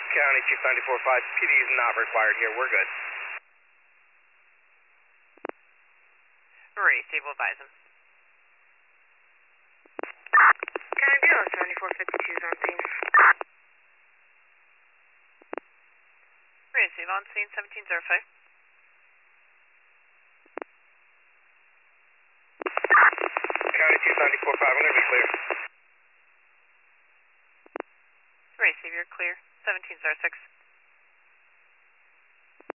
County Chief 94.5, PD is not required here, we're good. Ray, stable advise him. County Bureau 7452 is on scene. Ray, stable on scene 1705. County Chief 94.5, I'm going to be clear. Ray, save you're clear. 1706.